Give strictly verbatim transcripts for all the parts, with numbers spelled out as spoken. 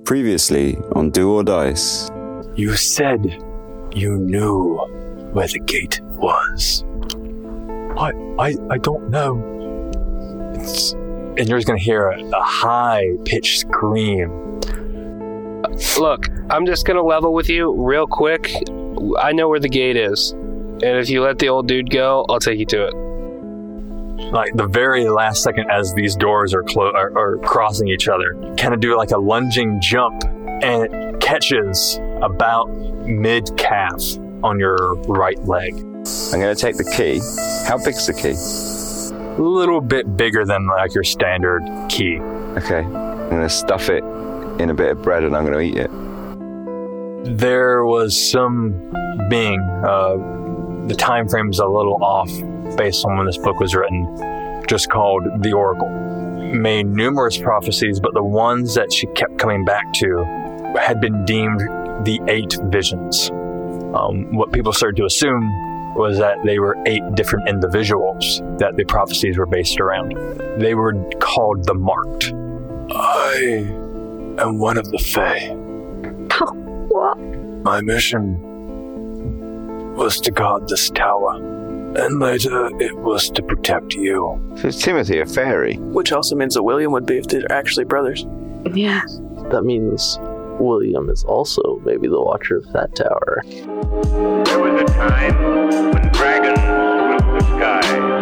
Previously on Do or Dice. You said you knew where the gate was. I I, I don't know. It's, and you're just going to hear a, a high-pitched scream. Look, I'm just going to level with you real quick. I know where the gate is. And if you let the old dude go, I'll take you to it. Like the very last second as these doors are, clo- are, are crossing each other, kind of do like a lunging jump, and it catches about mid-calf on your right leg. I'm going to take the key. How big's the key? A little bit bigger than like your standard key. Okay. I'm going to stuff it in a bit of bread and I'm going to eat it. There was some being, uh, the time frame's a little off based on when this book was written, just called the Oracle. Made numerous prophecies, but the ones that she kept coming back to had been deemed the eight visions. Um, what people started to assume was that they were eight different individuals that the prophecies were based around. They were called the Marked. I am one of the Fae. What? My mission was to guard this tower. And later, it was to protect you. So is Timothy a fairy? Which also means that William would be if they're actually brothers. Yeah. That means William is also maybe the watcher of that tower. There was a time when dragons ruled the sky.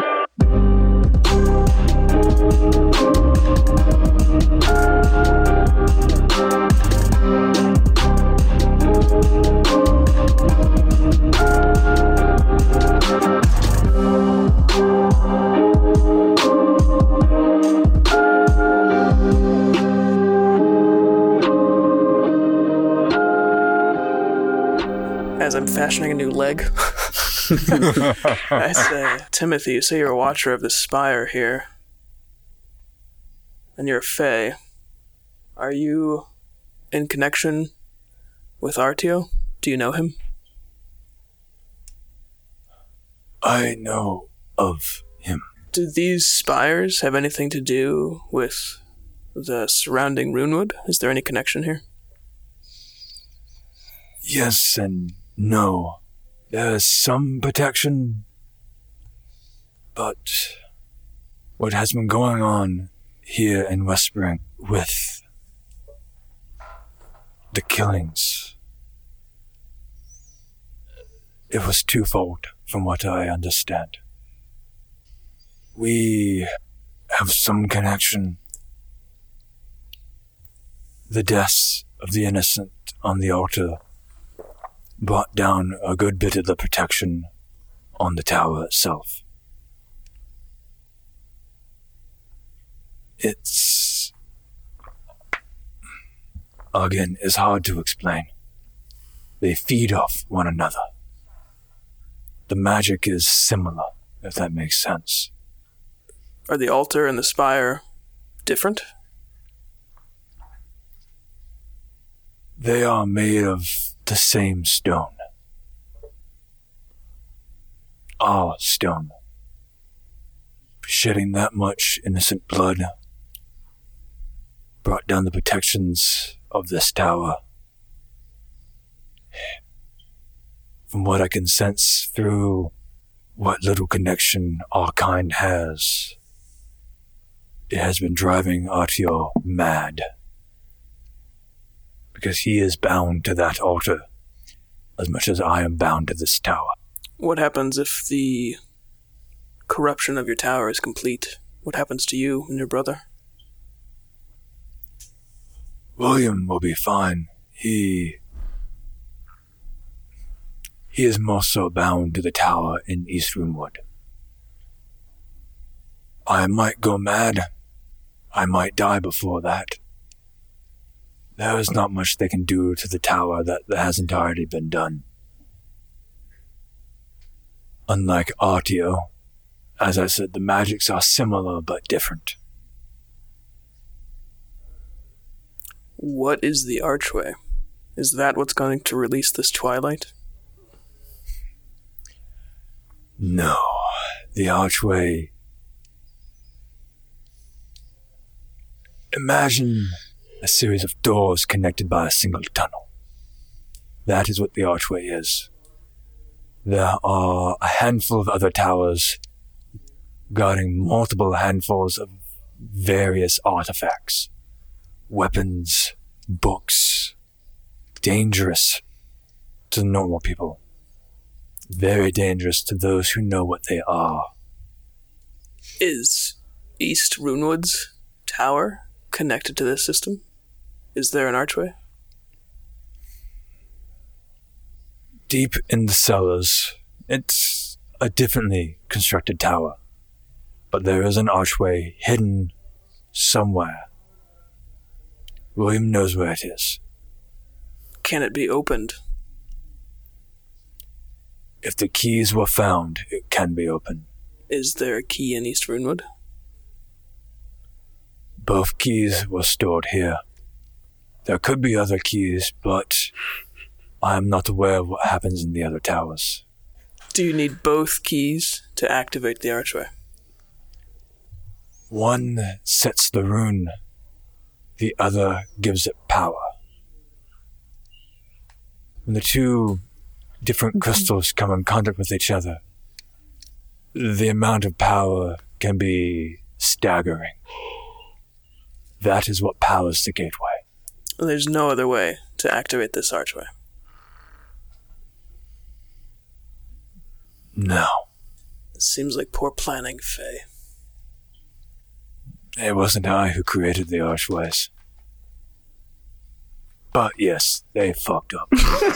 As I'm fashioning a new leg, I say, Timothy, you say you're a watcher of the spire here, and you're a Fae. Are you in connection with Artio? Do you know him? I know of him. Do these spires have anything to do with the surrounding Runewood? Is there any connection here? Yes and no. There's some protection, but what has been going on here in Westspring with the killings, it was twofold from what I understand. We have some connection. The deaths of the innocent on the altar brought down a good bit of the protection on the tower itself. It's, again, it's hard to explain. They feed off one another. The magic is similar, if that makes sense. Are the altar and the spire different? They are made of the same stone. Our stone. Shedding that much innocent blood brought down the protections of this tower. From what I can sense through what little connection our kind has, it has been driving Artio mad. Because he is bound to that altar as much as I am bound to this tower. What happens if the corruption of your tower is complete? What happens to you and your brother? William will be fine. He... He is more so bound to the tower in East Runewood. I might go mad. I might die before that. There is not much they can do to the tower that, that hasn't already been done. Unlike Artio, as I said, the magics are similar but different. What is the archway? Is that what's going to release this twilight? No, the archway... Imagine a series of doors connected by a single tunnel. That is what the archway is. There are a handful of other towers guarding multiple handfuls of various artifacts, weapons, books, dangerous to normal people, very dangerous to those who know what they are. Is East Runewood's tower connected to this system? Is there an archway? Deep in the cellars, it's a differently constructed tower, but there is an archway hidden somewhere. William knows where it is. Can it be opened? If the keys were found, it can be opened. Is there a key in East Runewood? Both keys were stored here. There could be other keys, but I am not aware of what happens in the other towers. Do you need both keys to activate the archway? One sets the rune, the other gives it power. When the two different crystals come in contact with each other, the amount of power can be staggering. That is what powers the gateway. There's no other way to activate this archway. No. It seems like poor planning, Faye. It wasn't I who created the archways. But yes, they fucked up.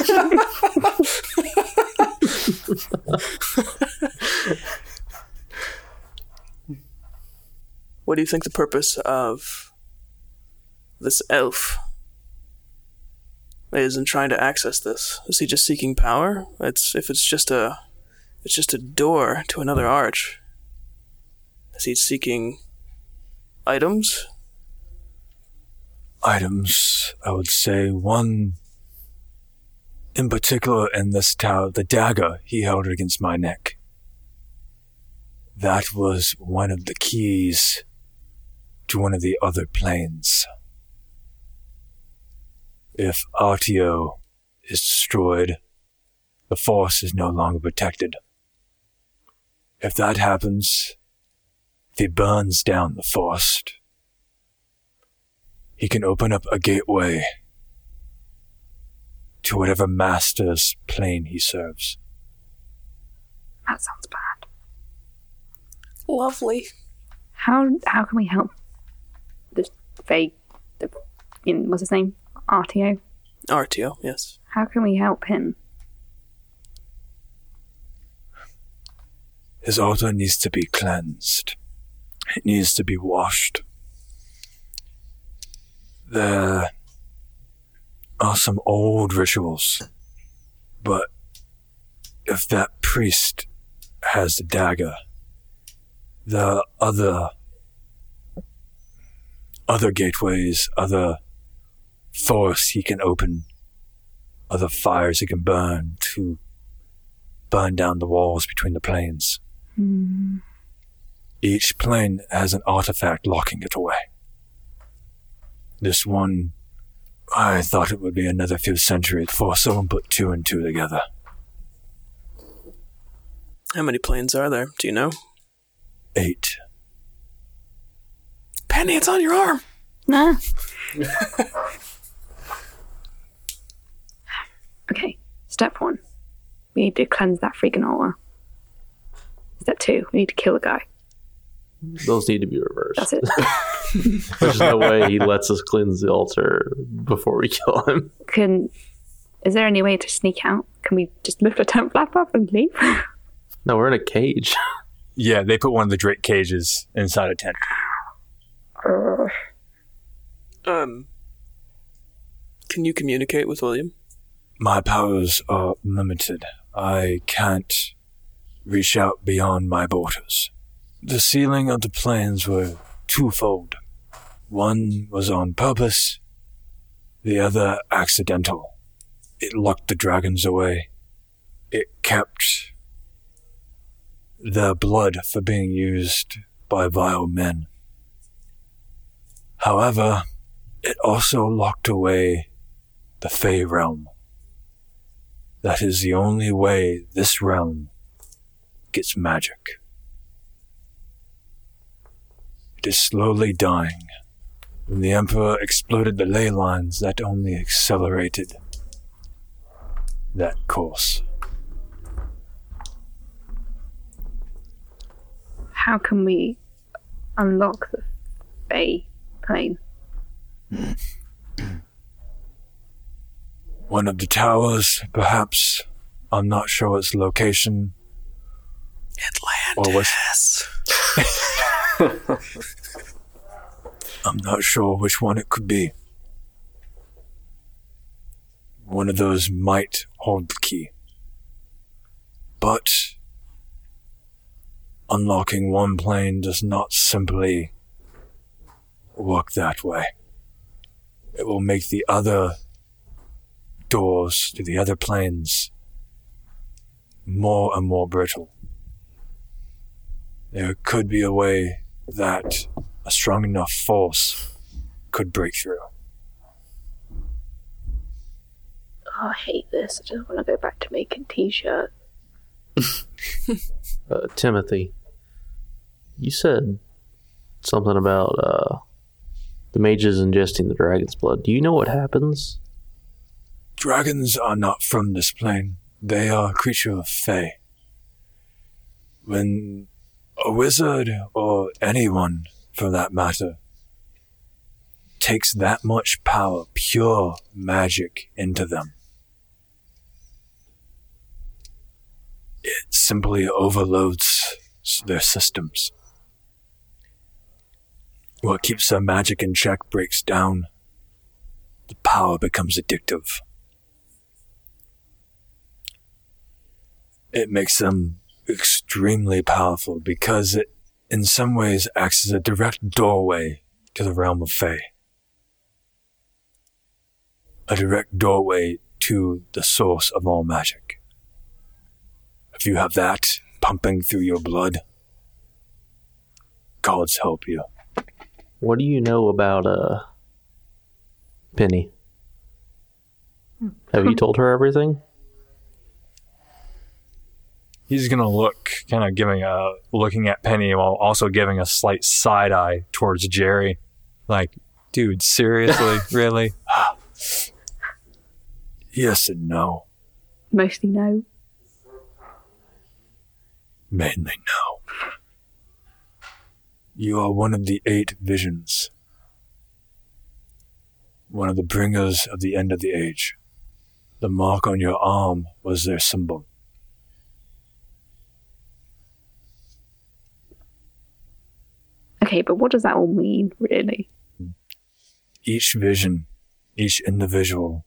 What do you think the purpose of this elf is in trying to access this? Is he just seeking power? It's if it's just a it's just a door to another arch. Is he seeking items? Items, I would say one in particular in this tower, the dagger he held against my neck. That was one of the keys to one of the other planes. If Artio is destroyed, the Force is no longer protected. If that happens, if he burns down the Forest, he can open up a gateway to whatever master's plane he serves. That sounds bad. Lovely. How how can we help this fake, the, you know, what's his name? Artio? Artio, yes. How can we help him? His altar needs to be cleansed. It needs to be washed. There are some old rituals, but if that priest has the dagger, there are other, other gateways, other forests he can open, other fires he can burn to burn down the walls between the planes. Mm. Each plane has an artifact locking it away. This one, I thought it would be another few centuries before someone put two and two together. How many planes are there? Do you know? Eight. Penny, it's on your arm! Nah. Okay, step one. We need to cleanse that freaking altar. Step two, we need to kill the guy. Those need to be reversed. That's it. There's no way he lets us cleanse the altar before we kill him. Can is there any way to sneak out? Can we just lift a tent flap up and leave? No, we're in a cage. Yeah, they put one of the Drake cages inside a tent. Uh, Um, can you communicate with William? My powers are limited. I can't reach out beyond my borders. The sealing of the planes were twofold. One was on purpose, the other accidental. It locked the dragons away. It kept their blood for being used by vile men. However, it also locked away the Fey realm. That is the only way this realm gets magic. It is slowly dying. When the Emperor exploded the ley lines, that only accelerated that course. How can we unlock the Fey plane? One of the towers, perhaps. I'm not sure its location. Atlantis. Or I'm not sure which one it could be. One of those might hold the key. But unlocking one plane does not simply work that way. It will make the other doors to the other planes more and more brittle. There could be a way that a strong enough force could break through. Oh, I hate this. I just want to go back to making t-shirts. uh, Timothy, you said something about uh, the mages ingesting the dragon's blood. Do you know what happens? Dragons are not from this plane. They are a creature of Fey. When a wizard, or anyone for that matter, takes that much power, pure magic, into them, it simply overloads their systems. What keeps their magic in check breaks down. The power becomes addictive. It makes them extremely powerful because it, in some ways, acts as a direct doorway to the realm of Fey. A direct doorway to the source of all magic. If you have that pumping through your blood, gods help you. What do you know about uh, Penny? Have you told her everything? He's gonna look, kind of giving a looking at Penny while also giving a slight side eye towards Jerry, like, dude, seriously, really? Yes and no. Mostly no. Mainly no. You are one of the eight visions. One of the bringers of the end of the age. The mark on your arm was their symbol. Okay, but what does that all mean, really? Each vision, each individual,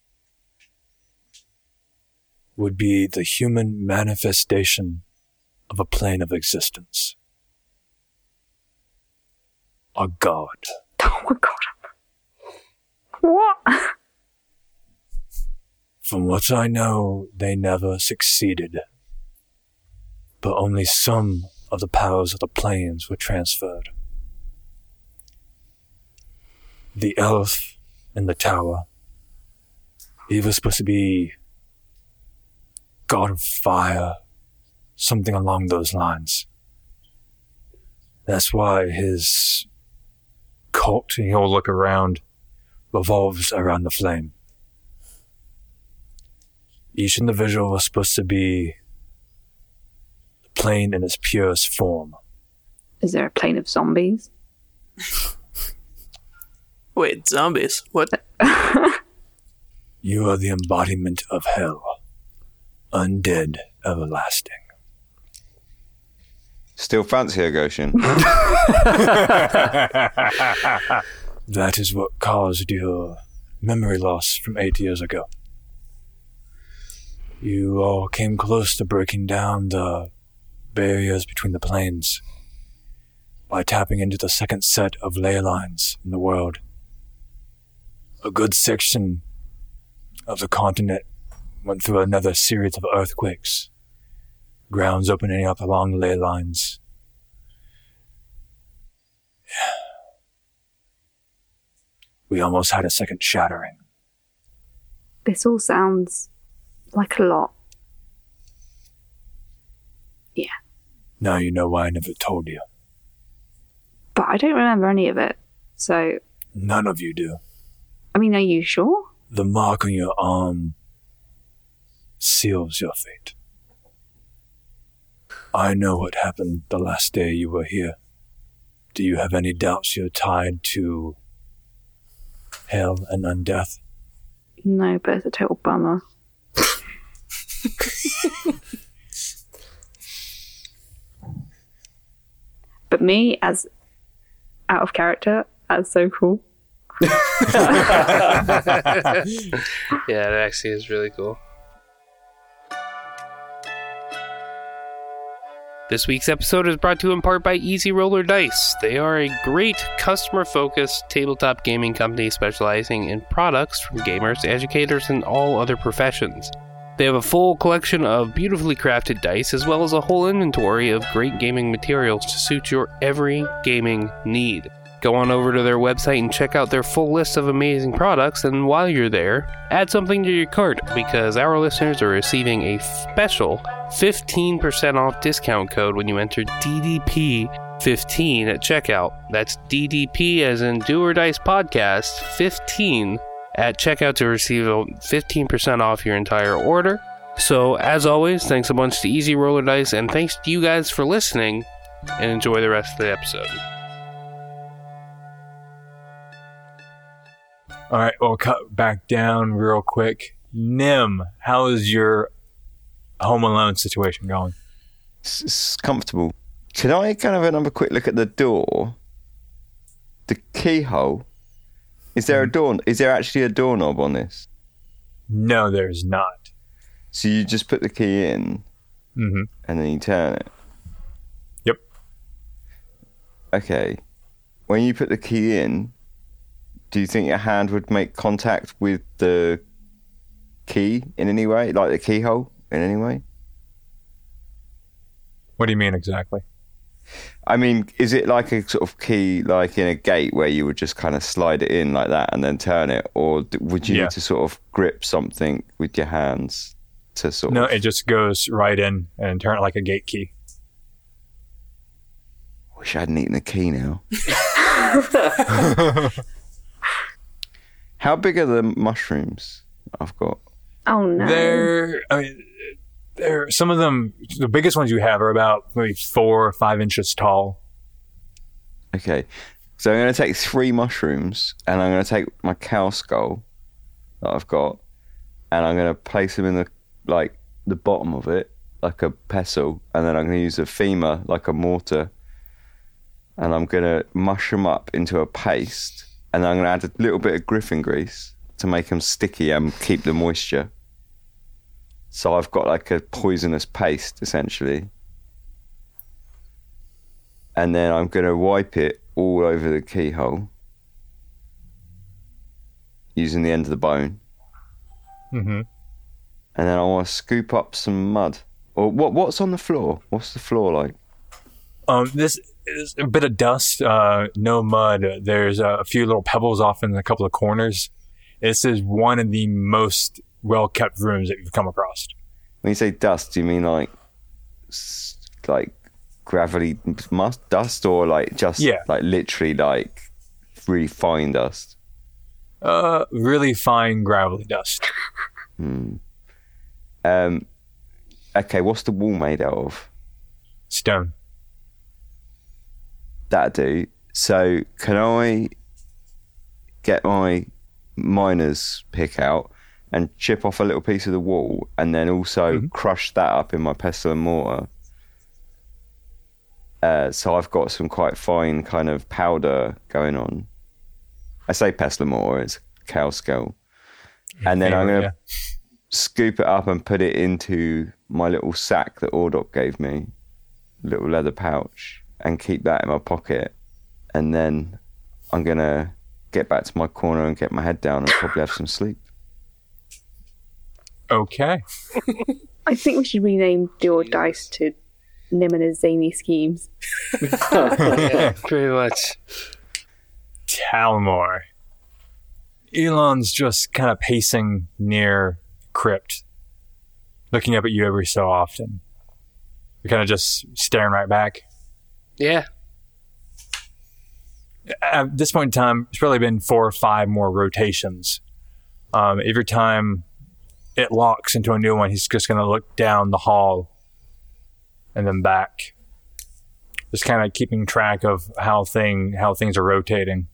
would be the human manifestation of a plane of existence. A god. Oh my god. What? From what I know, they never succeeded. But only some of the powers of the planes were transferred. The elf in the tower, he was supposed to be god of fire, something along those lines. That's why his cult, And he'll look around. revolves around the flame. Each individual was supposed to be the plane in its purest form. Is there a plane of zombies? Wait, zombies? What? You are the embodiment of hell, undead, everlasting. Still fancy her, Goshen? That is what caused your memory loss from eight years ago. You all came close to breaking down the barriers between the planes by tapping into the second set of ley lines in the world. A good section of the continent went through another series of earthquakes, grounds opening up along the ley lines. We almost had a second shattering. This all sounds like a lot. Yeah. Now you know why I never told you. But I don't remember any of it. So, None of you do. I mean, are you sure? The mark on your arm seals your fate. I know what happened the last day you were here. Do you have any doubts you're tied to hell and undeath? No, but it's a total bummer. But me, as out of character, that's so cool. Yeah, that actually is really cool. This week's episode is brought to you in part by Easy Roller Dice. They are a great customer-focused tabletop gaming company specializing in products from gamers, educators, and all other professions. They have a full collection of beautifully crafted dice, as well as a whole inventory of great gaming materials to suit your every gaming need. Go on over to their website and check out their full list of amazing products, and while you're there, add something to your cart, because our listeners are receiving a special fifteen percent off discount code when you enter D D P fifteen at checkout. That's D D P as in Do or Dice Podcast fifteen at checkout to receive a fifteen percent off your entire order. So, as always, thanks a bunch to Easy Roller Dice, and thanks to you guys for listening, and enjoy the rest of the episode. All right, we'll cut back down real quick. Nim, how is your Home Alone situation going? It's, it's comfortable. Can I kind of have another quick look at the door? The keyhole? Is there a door? Is there actually a doorknob on this? No, there's not. So you just put the key in, Mm-hmm. and then you turn it? Yep. Okay. When you put the key in, do you think your hand would make contact with the key in any way? Like the keyhole in any way? What do you mean exactly? I mean, is it like a sort of key, like in a gate, where you would just kind of slide it in like that and then turn it? Or d- would you Yeah. need to sort of grip something with your hands to sort No, of... it just goes right in and turn it like a gate key. Wish I hadn't eaten the key now. How big are the mushrooms I've got? Oh no. They're, I mean, they're, some of them, the biggest ones you have are about maybe four or five inches tall. Okay. So I'm going to take three mushrooms, and I'm going to take my cow skull that I've got, and I'm going to place them in the, like, the bottom of it, like a pestle, and then I'm going to use a femur, like a mortar, and I'm going to mush them up into a paste, and then I'm going to add a little bit of griffin grease to make them sticky and keep the moisture. So I've got like a poisonous paste, essentially. And then I'm going to wipe it all over the keyhole using the end of the bone. Mm-hmm. And then I want to scoop up some mud. Or what? What's on the floor? What's the floor like? Um, this is a bit of dust, uh, no mud. There's a few little pebbles off in a couple of corners. This is one of the most well-kept rooms that you've come across. When you say dust, do you mean like, s- like gravity must dust, or like just Yeah. like literally like really fine dust? Uh, really fine gravelly dust. Hmm. Um. Okay, what's the wall made out of? Stone. That'd do. So can I get my miner's pick out and chip off a little piece of the wall, and then also Mm-hmm. crush that up in my pestle and mortar? Uh, so I've got some quite fine kind of powder going on. I say pestle and mortar, it's cow skull. And then I'm going to Yeah. scoop it up and put it into my little sack that Ordok gave me, little leather pouch, and keep that in my pocket. And then I'm going to get back to my corner and get my head down and probably have some sleep. Okay. I think we should rename Do or Dice to Nim and his zany schemes. Yeah, pretty much. Talmor. Elon's just kind of pacing near Crypt, looking up at you every so often. You're kind of just staring right back. Yeah. At this point in time, it's probably been four or five more rotations. Um, every time it locks into a new one, he's just going to look down the hall and then back. Just kind of keeping track of how thing how things are rotating.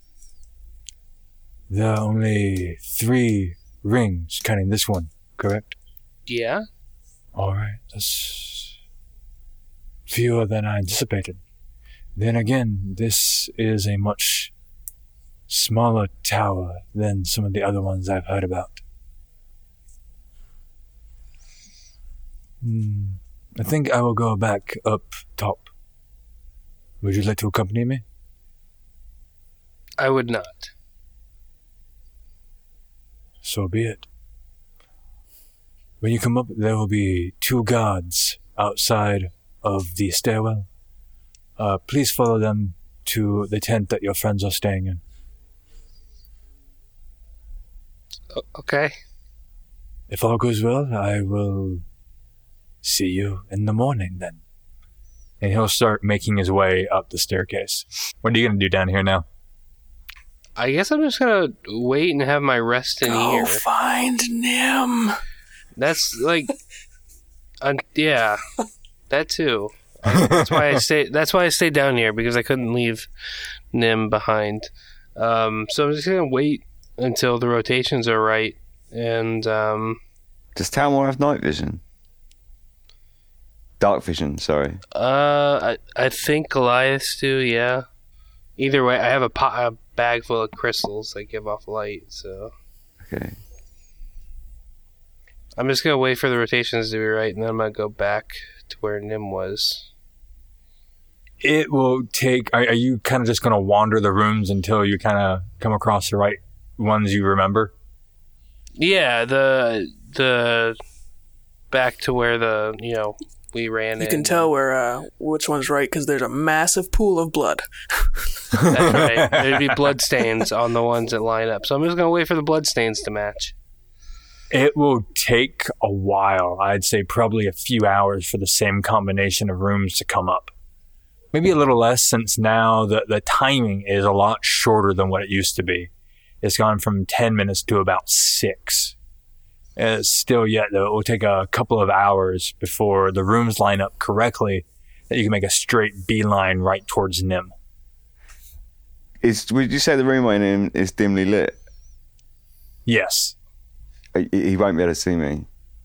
There are only three rings counting this one, correct? Yeah. All right, that's fewer than I anticipated. Then again, this is a much smaller tower than some of the other ones I've heard about. Hmm. I think I will go back up top. Would you like to accompany me? I would not. So be it. When you come up, there will be two guards outside of the stairwell. Uh, please follow them to the tent that your friends are staying in. O- okay. If all goes well, I will see you in the morning then. And he'll start making his way up the staircase. What are you going to do down here now? I guess I'm just gonna wait and have my rest in Go here. find Nim. That's like, uh, yeah, that too. That's why I stay. That's why I stayed down here, because I couldn't leave Nim behind. Um, so I'm just gonna wait until the rotations are right. And um, Does Talmor have night vision? Dark vision, sorry. uh, I I think Goliaths do. Yeah. Either way, I have a, po- a bag full of crystals that give off light. So Okay. I'm just gonna wait for the rotations to be right, and then I'm gonna go back to where Nim was. It will take... Are, are you kind of just going to wander the rooms until you kind of come across the right ones you remember? Yeah, the the back to where the you know we ran. You in. can tell where uh, which one's right because there's a massive pool of blood. That's right. There'd be blood stains on the ones that line up. So I'm just gonna wait for the blood stains to match. It will take a while. I'd say probably a few hours for the same combination of rooms to come up. Maybe a little less, since now the, the timing is a lot shorter than what it used to be. It's gone from ten minutes to about six. And still yet, though, it will take a couple of hours before the rooms line up correctly that you can make a straight beeline right towards Nim. Is would you say the room I'm in is dimly lit? Yes. He, he won't be able to see me.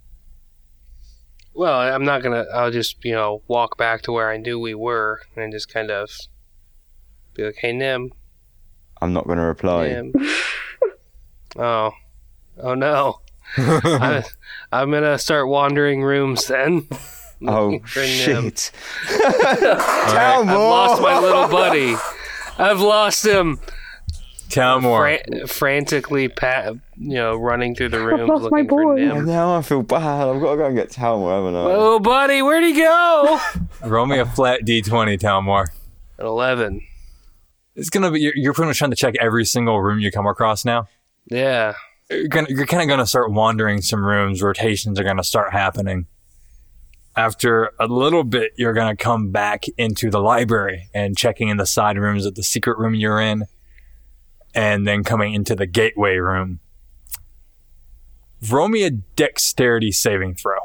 Well, I'm not gonna. I'll just you know walk back to where I knew we were and just kind of be like, "Hey, Nim." I'm not going to reply. Nim. oh, oh no. I, I'm gonna start wandering rooms then. Oh For Nim. shit! I've lost my little buddy. I've lost him. Talmor. Fra- frantically, pat, you know, running through the rooms lost my looking for boy. Oh, Nim. now I feel bad. I've got to go and get Talmor, haven't I? Oh, buddy, where'd he go? Roll me a flat d twenty, Talmor. An eleven. It's gonna be. You're, you're pretty much trying to check every single room you come across now. Yeah. You're, gonna, you're kind of going to start wandering some rooms. Rotations are going to start happening. After a little bit, you're going to come back into the library and checking in the side rooms of the secret room you're in, and then coming into the gateway room. Roll me a dexterity saving throw.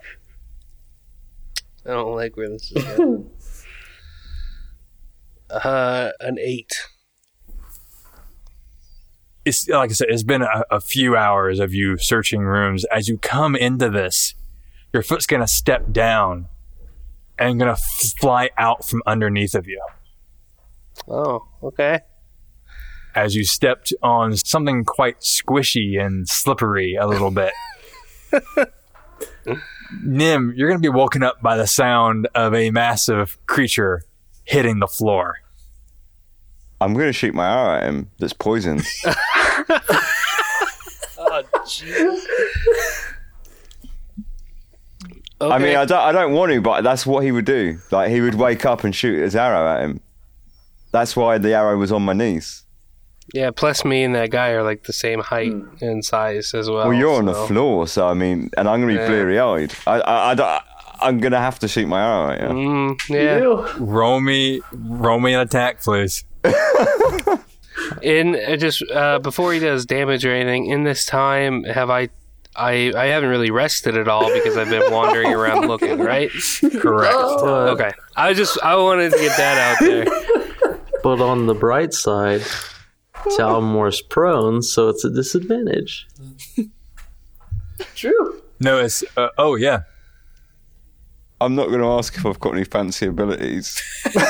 I don't like where this is going. uh, an eight. It's like I said, it's been a, a few hours of you searching rooms. As you come into this, your foot's going to step down and going to fly out from underneath of you. Oh, okay. As you stepped on something quite squishy and slippery a little bit. Nim, you're going to be woken up by the sound of a massive creature hitting the floor. I'm going to shoot my arrow at him that's poisoned. Oh, jeez. Okay. I mean, I don't, I don't want to, but that's what he would do. Like, he would wake up and shoot his arrow at him. That's why the arrow was on my knees. Yeah, plus me and that guy are like the same height and size as well. Well, you're on the so- floor, so I mean, and I'm gonna be Yeah. bleary-eyed. I, I, I, don't- I'm gonna have to shoot my arrow at you. Mm, yeah. Ew. Roll me, roll me an attack, please. In uh, just uh, before he does damage or anything, in this time, have I, I, I haven't really rested at all because I've been wandering around looking. Right? Correct. Okay. I just I wanted to get that out there. But on the bright side, Talmore's prone, so it's a disadvantage. True. No, it's uh, oh yeah. I'm not gonna ask if I've got any fancy abilities.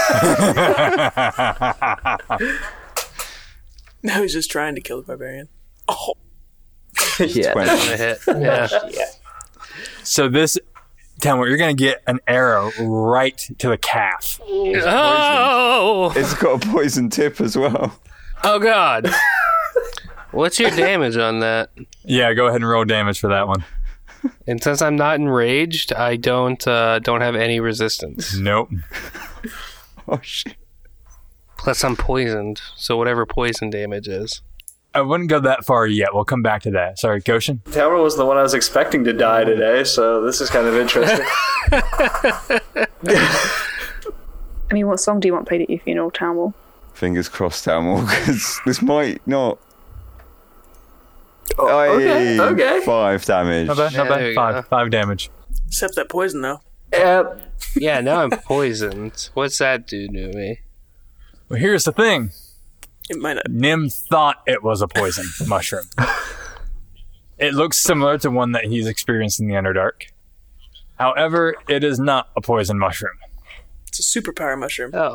No, he's just trying to kill the barbarian. Oh, Yeah. Twenty. A hit. Yeah. So this, Talmor, you're gonna get an arrow right to the calf. Oh. It's got a poison tip as well. Oh God. What's your damage on that? Yeah, go ahead and roll damage for that one. And since I'm not enraged, I don't uh, don't have any resistance. Nope. Oh shit. Plus, I'm poisoned, so whatever poison damage is. I wouldn't go that far yet. We'll come back to that. Sorry, Goshen. Tower was the one I was expecting to die today, so this is kind of interesting. I mean, what song do you want played at your funeral, Talmor? Fingers crossed, Talmor, because this might not. Oh, okay, Aye, okay. Five damage. Not bad. Not Yeah, there you bad. go. Five. Five damage. except that poison though. Uh, Yeah, now I'm poisoned. What's that do to me? Well, here's the thing. It might not. Nim thought it was a poison mushroom. It looks similar to one that he's experienced in the Underdark. However, it is not a poison mushroom. It's a superpower mushroom. Oh.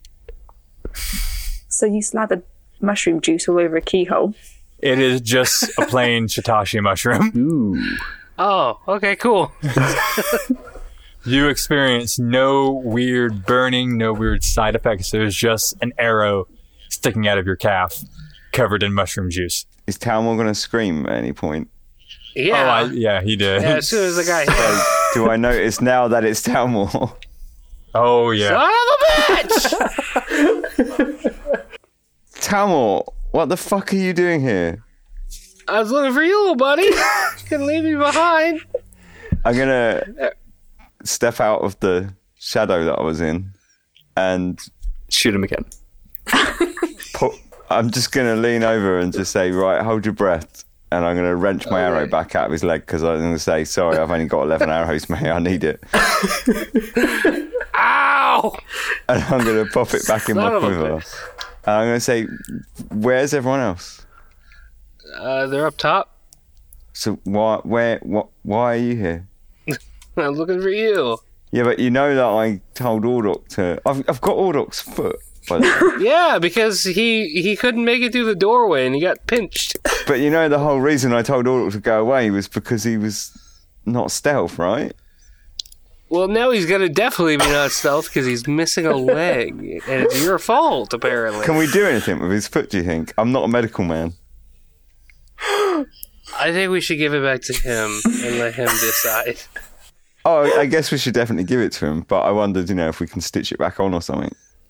So you slathered mushroom juice all over a keyhole. It is just a plain shiitake mushroom. Ooh. Oh, okay, cool. You experience no weird burning, no weird side effects. There's just an arrow sticking out of your calf, covered in mushroom juice. Is Talmor going to scream at any point? Yeah. Oh, I, yeah, he did. Yeah, as soon as the guy hit. Do I notice now that it's Talmor? Oh, yeah. Son of a bitch! Talmor, what the fuck are you doing here? I was looking for you, little buddy. Couldn't leave me behind. I'm going to step out of the shadow that I was in and shoot him again. put, I'm just going to lean over and just say, right, hold your breath. And I'm going to wrench my arrow back out of his leg because I'm going to say, sorry, I've only got eleven arrows, mate. I need it. Ow! And I'm going to pop it back in my Son of a quiver. bitch. And I'm going to say, where's everyone else? Uh, they're up top. So why, where, what, why are you here? I'm looking for you. Yeah, but you know that I told Ordok to... I've, I've got Ordok's foot, by the way. Yeah, because he he couldn't make it through the doorway and he got pinched. But you know the whole reason I told Ordok to go away was because he was not stealth, right? Well, now he's gonna definitely be not stealth because he's missing a leg, and it's your fault apparently. Can we do anything with his foot, do you think? I'm not a medical man. I think we should give it back to him and let him decide. Oh, I guess we should definitely give it to him, but I wondered, you know, if we can stitch it back on or something.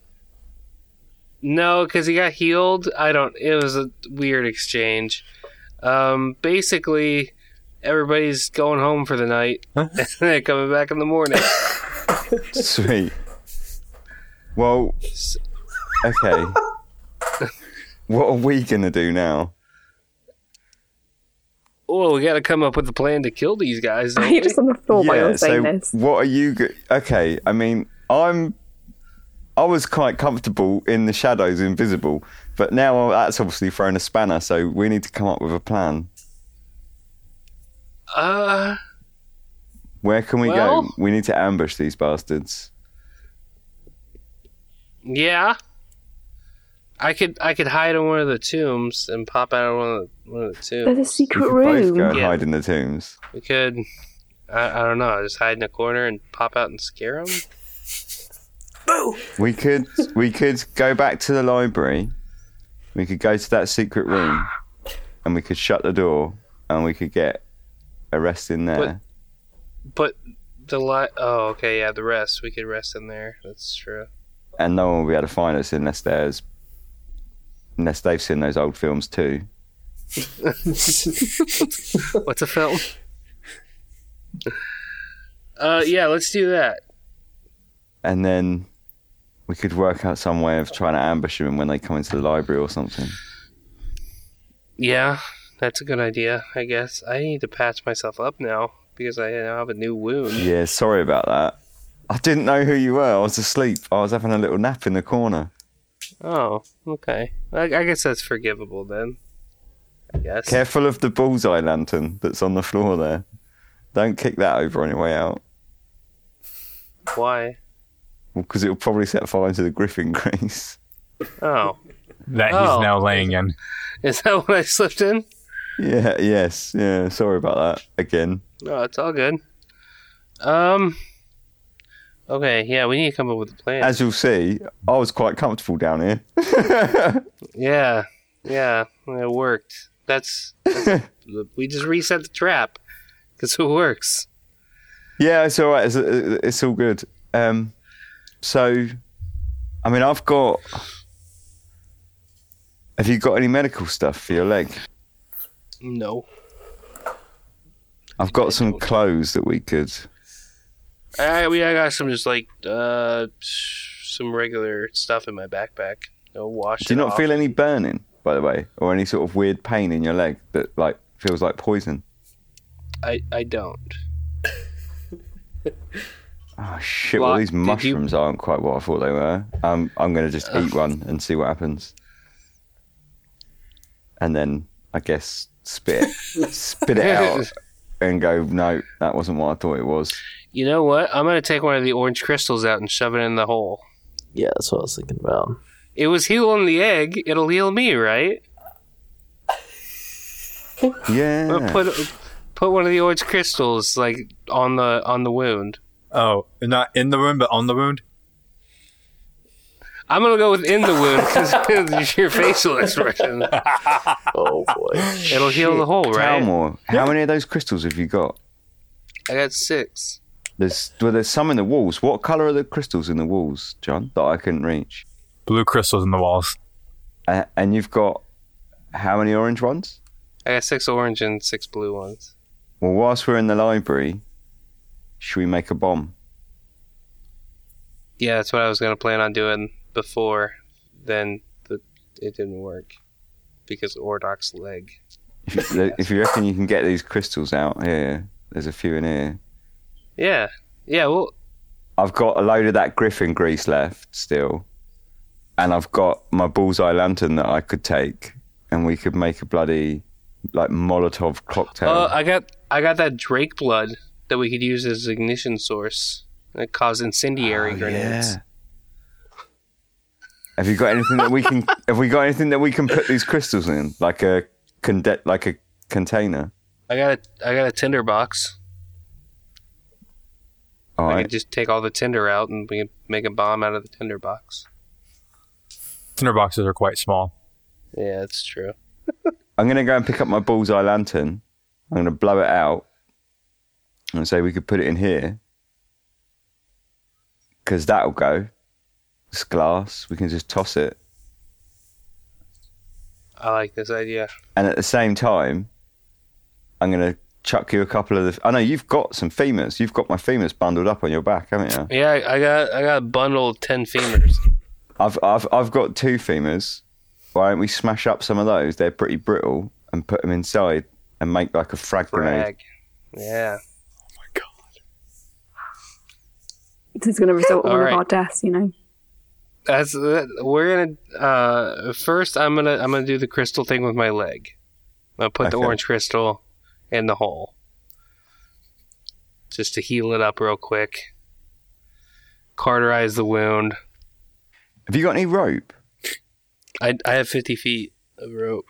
No, because he got healed. I don't. It was a weird exchange. Um, basically, everybody's going home for the night and they're coming back in the morning. Sweet. Well, okay. What are we going to do now? Well, we got to come up with a plan to kill these guys. Don't Are you we? just on the floor while yeah, you're saying so this? what are you... Go- okay, I mean, I'm... I was quite comfortable in the shadows, invisible, but now that's obviously thrown a spanner, so we need to come up with a plan. Uh, Where can we Well- go? We need to ambush these bastards. yeah. I could I could hide in one of the tombs and pop out of one of the, one of the There's tombs. a We secret could both room. go and Yeah. hide in the tombs. We could. I, I don't know. Just hide in a corner and pop out and scare them. Boo! We could we could go back to the library. We could go to that secret room, and we could shut the door, and we could get a rest in there. But the light. Oh, okay. Yeah, the rest. We could rest in there. That's true. And no one will be able to find us unless there's unless they've seen those old films too. What's a film? Uh, yeah, let's do that. And then we could work out some way of trying to ambush them when they come into the library or something. Yeah, that's a good idea, I guess. I need to patch myself up now because I now have a new wound. Yeah, sorry about that. I didn't know who you were. I was asleep. I was having a little nap in the corner. Oh, okay. I, I guess that's forgivable then. I guess. Careful of the bullseye lantern that's on the floor there. Don't kick that over on your way out. Why? Well, because it'll probably set fire to the griffin grease. Oh. That he's Oh. now laying in. Is that what I slipped in? Yeah, yes, yeah. Sorry about that again. No, it's all good. Um. Okay, yeah, we need to come up with a plan. As you'll see, I was quite comfortable down here. Yeah, yeah, it worked. That's, that's we just reset the trap because it works. Yeah, it's all right. It's, it's all good. Um, so, I mean, I've got. Have you got any medical stuff for your leg? No. I've got some clothes that we could. I we I got some just like uh some regular stuff in my backpack. No wash. Do you it not off. feel any burning, by the way, or any sort of weird pain in your leg that like feels like poison? I I don't. Oh shit! Well, Well, these did you- mushrooms aren't quite what I thought they were. Um, I'm going to just eat one and see what happens, and then I guess spit it, spit it out, and go, no, that wasn't what I thought it was. You know what? I'm gonna take one of the orange crystals out and shove it in the hole. Yeah, that's what I was thinking about. It was healing the egg. It'll heal me, right? Yeah. I'll put put one of the orange crystals like on the on the wound. Oh, not in the wound, but on the wound? I'm gonna go with in the wound because your facial expression. Oh boy. It'll heal the hole, right? Talmor, how many of those crystals have you got? I got six. There's well, there's some in the walls. What colour are the crystals in the walls, John, that I couldn't reach? Blue crystals in the walls. Uh, and you've got how many orange ones? I got six orange and six blue ones. Well, whilst we're in the library, should we make a bomb? Yeah, that's what I was gonna plan on doing before. Then the, it didn't work because of Ordok's leg. If you, if you reckon you can get these crystals out here, there's a few in here. Yeah, yeah. Well, I've got a load of that griffin grease left still, and I've got my bullseye lantern that I could take, and we could make a bloody like Molotov cocktail. uh, I got I got that Drake blood that we could use as ignition source. It cause incendiary Oh, grenades. yeah. Have you got anything that we can? Have we got anything that we can put these crystals in, like a conde- like a container? I got a I got a tinder box. All I right. could just take all the tinder out and we can make a bomb out of the tinder box. Tinder boxes are quite small. Yeah, that's true. I'm gonna go and pick up my bullseye lantern. I'm gonna blow it out and say we could put it in here because that'll go. It's glass. We can just toss it. I like this idea. And at the same time, I'm going to chuck you a couple of the... I know you've got some femurs. You've got my femurs bundled up on your back, haven't you? Yeah, I I got I got a bundle of ten femurs. I've I've I've got two femurs. Why don't we smash up some of those? They're pretty brittle and put them inside and make like a frag grenade. Frag. Yeah. This is going to result in All all right. of our deaths, you know. That's that. We're gonna uh, first. I'm gonna I'm gonna do the crystal thing with my leg. I'm gonna put the Okay. orange crystal in the hole, just to heal it up real quick. Cauterize the wound. Have you got any rope? I I have fifty feet of rope.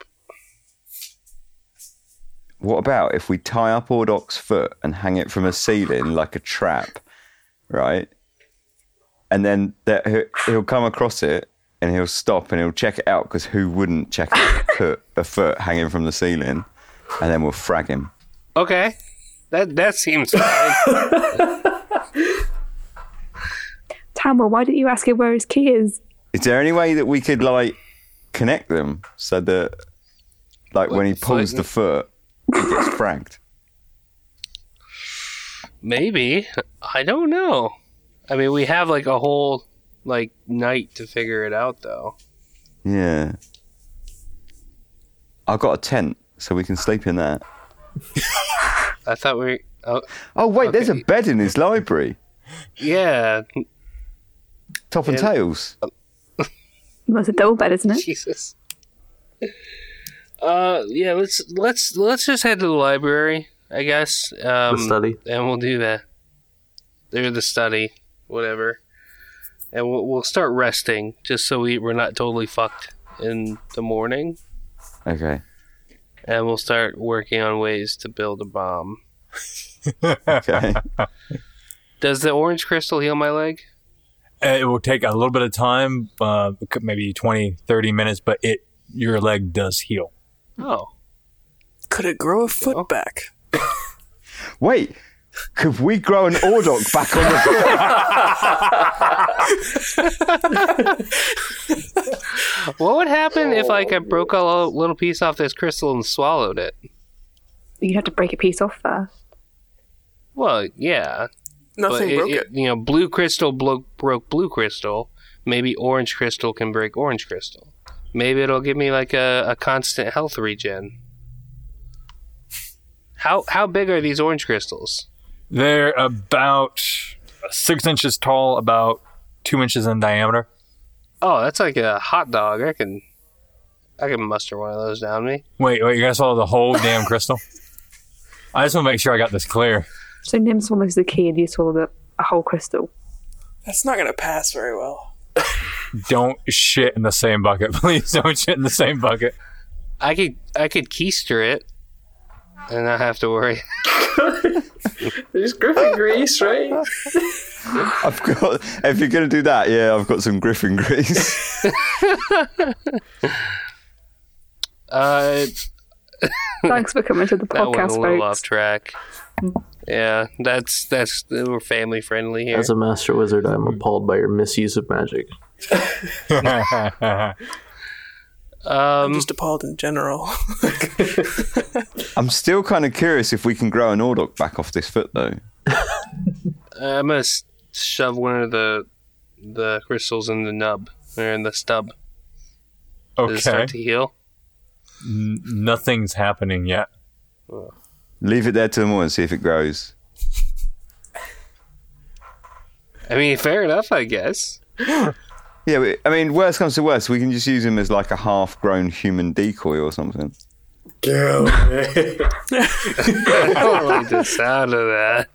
What about if we tie up Ordok's foot and hang it from a ceiling like a trap, right? And then that he'll, he'll come across it and he'll stop and he'll check it out because who wouldn't check a foot, a foot hanging from the ceiling? And then we'll frag him. Okay, that that seems fine. Talmor, why didn't you ask him where his key is? Is there any way that we could like connect them so that, like, when he pulls the foot, he gets fragged? Maybe. I don't know. I mean, we have like a whole like night to figure it out, though. Yeah. I've got a tent, so we can sleep in that. I thought we. Oh, oh wait, okay. There's a bed in his library. Yeah. Top and Yeah. tails. That's a double bed, isn't it? Jesus. Uh, yeah. Let's let's let's just head to the library, I guess. Um, The study. and we'll do that. They're the study, whatever, and we'll we'll start resting just so we we're not totally fucked in the morning, Okay. and we'll start working on ways to build a bomb. Okay. Does the orange crystal heal my leg? It will take a little bit of time, uh, maybe twenty, thirty minutes, but it your leg does heal. Oh. Could it grow a foot back? Wait, could we grow an Ordok back on the foot? What would happen if like I broke a lo- little piece off this crystal and swallowed it? You have to break a piece off first. Well, yeah. Nothing but broke it, it. You know, blue crystal blo- broke blue crystal. Maybe orange crystal can break orange crystal. Maybe it'll give me like a, a constant health regen. How how big are these orange crystals? They're about six inches tall, about two inches in diameter. Oh, that's like a hot dog. I can I can muster one of those down me. Wait, wait, you gotta swallow the whole damn crystal? I just want to make sure I got this clear. So Nim swallows the key and you swallow the, a whole crystal. That's not going to pass very well. Don't shit in the same bucket. Please don't shit in the same bucket. I could I could keister it and not have to worry. There's Griffin grease, right? I've got. If you're gonna do that, yeah, I've got some Griffin grease. Uh, Thanks for coming to the that went a podcast, little off folks. track. Yeah, that's that's we're family friendly here. As a master wizard, I'm appalled by your misuse of magic. I'm Um, just appalled in general. I'm still kind of curious if we can grow an Ordok back off this foot, though. I'm gonna s- shove one of the the crystals in the nub or in the stub. Does it Okay. start to heal? N- nothing's happening yet. Leave it there till the morning and see if it grows. I mean, fair enough, I guess. Yeah, but, I mean, worst comes to worst, we can just use him as like a half-grown human decoy or something. Go. I don't like the sound of that.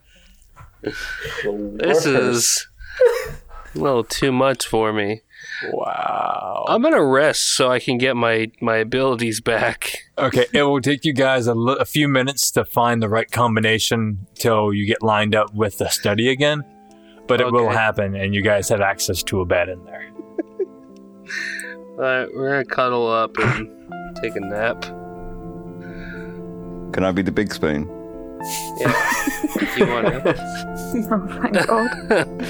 This is a little too much for me. Wow. I'm gonna rest so I can get my, my abilities back. Okay, it will take you guys a, li- a few minutes to find the right combination till you get lined up with the study again. But it will Okay. happen, and you guys have access to a bed in there. Alright, we're gonna cuddle up and take a nap. Can I be the big spoon? Yeah. If you want to. Oh, thank God.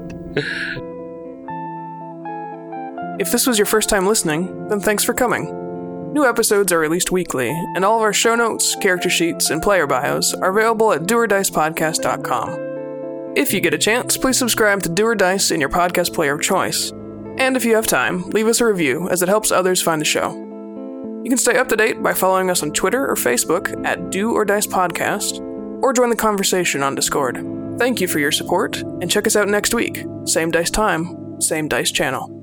If this was your first time listening, then thanks for coming. New episodes are released weekly, and all of our show notes, character sheets, and player bios are available at do or dice podcast dot com. If you get a chance, please subscribe to Do or Dice in your podcast player of choice. And if you have time, leave us a review as it helps others find the show. You can stay up to date by following us on Twitter or Facebook at Do or Dice Podcast, or join the conversation on Discord. Thank you for your support, and check us out next week. Same dice time, same dice channel.